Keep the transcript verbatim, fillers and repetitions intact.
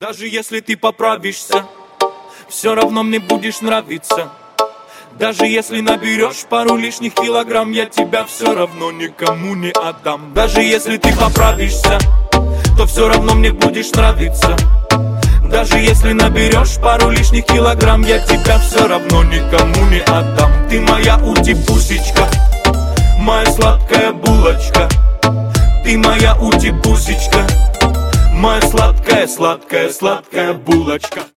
Даже если ты поправишься, все равно мне будешь нравиться. Даже если наберешь пару лишних килограмм, я тебя все равно никому не отдам. Даже если ты поправишься, то все равно мне будешь нравиться. Даже если наберешь пару лишних килограмм, я тебя все равно никому не отдам. Ты моя ути-пусечка, моя сладкая булочка. Ты моя ути-пусечка, моя сладкая, сладкая, сладкая булочка.